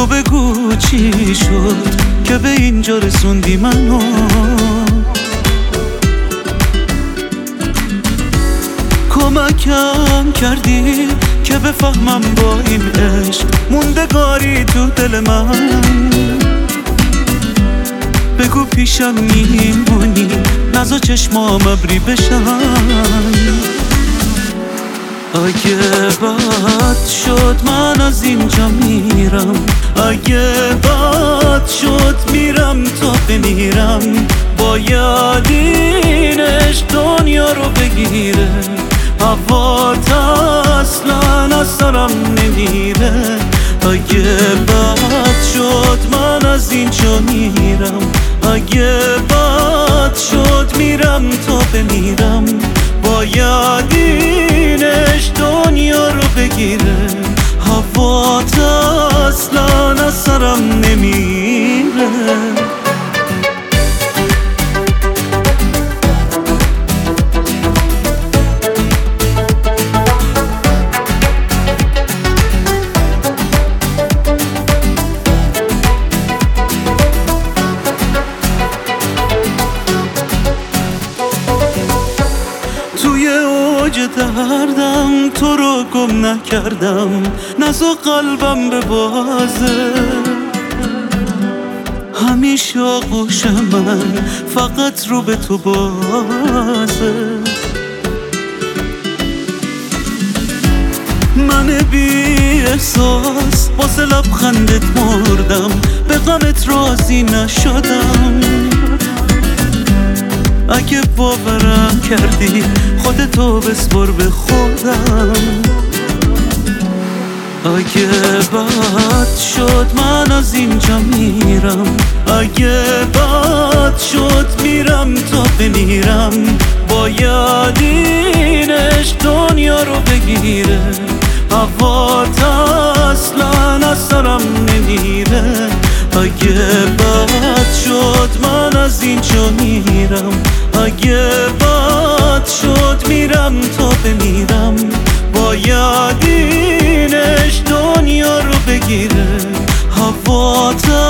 بگو چی شد که به اینجا رسوندی منو. کمکم کردی که بفهمم با این عشق موندگاری تو دل من. بگو پیشم میمونی نزا چشمام ابری بشن. اگه بد شد من از اینجا میرم، اگه بد شد میرم تا بمیرم. باید این عشق دنیا رو بگیره، هوات اصلا از سرم نمیره. اگه بد شد من از اینجا میرم، اگه بد شد میرم تا بمیرم. باید این عشق دنیا رو بگیره، هوات اصلا از سرم نمیره. توی اوج دردم تو رو گم نکردم، نزا قلبم به بازه. همیشه آغوش من فقط رو به تو بازه. من بی احساس واسه لبخندت مردم، به غمت راضی نشدم. اگه باورم کردی خودتو بسپر به خودم. اگه بد شد من از اینجا میرم، اگه بد شد میرم تا بمیرم. باید این عشق دنیا رو بگیره، هوات اصلا از سرم نمیره. اگه بد شد من از اینجا میرم، اگه بد شد میرم تا بمیرم. باید این عشق دنیا رو بگیره، هوات